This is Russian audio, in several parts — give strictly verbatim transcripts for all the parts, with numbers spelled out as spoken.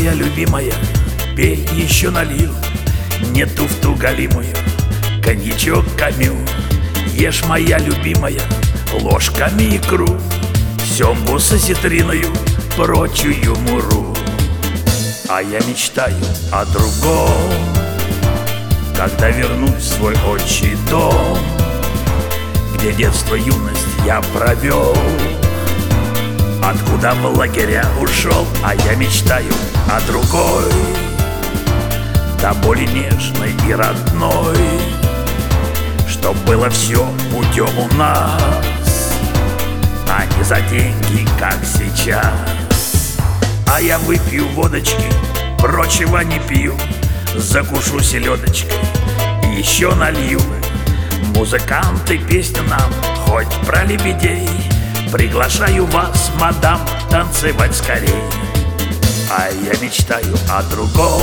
моя любимая, пей, еще налью не туфту галимую, коньячок камю. Ешь, моя любимая, ложками икру, семгу с осетриною, прочую муру. А я мечтаю о другом, когда вернусь в свой отчий дом, где детство, юность я провел, откуда в лагеря ушел. А я мечтаю о другой, да более нежной и родной, чтоб было все путем у нас, а не за деньги, как сейчас. А я выпью водочки, прочего не пью, закушу селедочкой, еще налью. Музыканты, песню нам, хоть про лебедей, приглашаю вас, мадам, танцевать скорей. А я мечтаю о другом,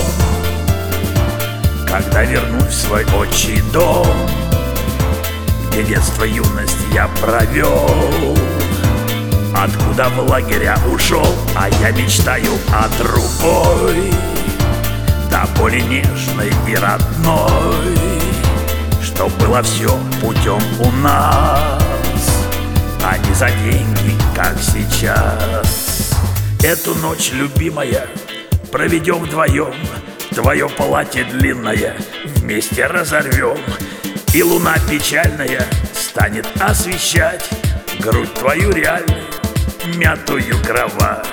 когда вернусь в свой отчий дом, где детство, юность я провел, откуда в лагеря ушел. А я мечтаю о другой, да более нежной и родной, чтоб было все путем у нас, а не за деньги, как сейчас. Эту ночь, любимая, проведем вдвоем, твое платье длинное вместе разорвем, и луна печальная станет освещать грудь твою реальную, мятую кровать.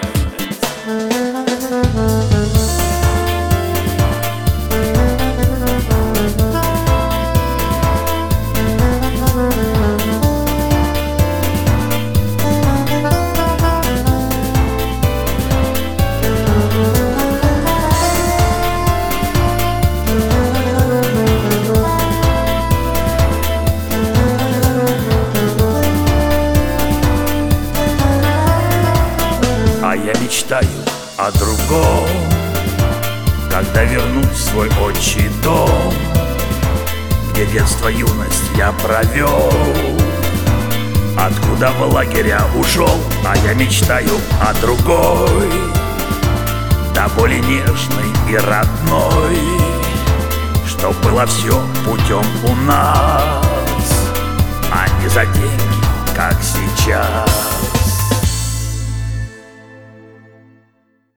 А я мечтаю о другом, когда вернусь в свой отчий дом, где детство, юность я провел, откуда в лагеря ушел. А я мечтаю о другой, да более нежной и родной, чтоб было все путем у нас, а не за деньги, как сейчас.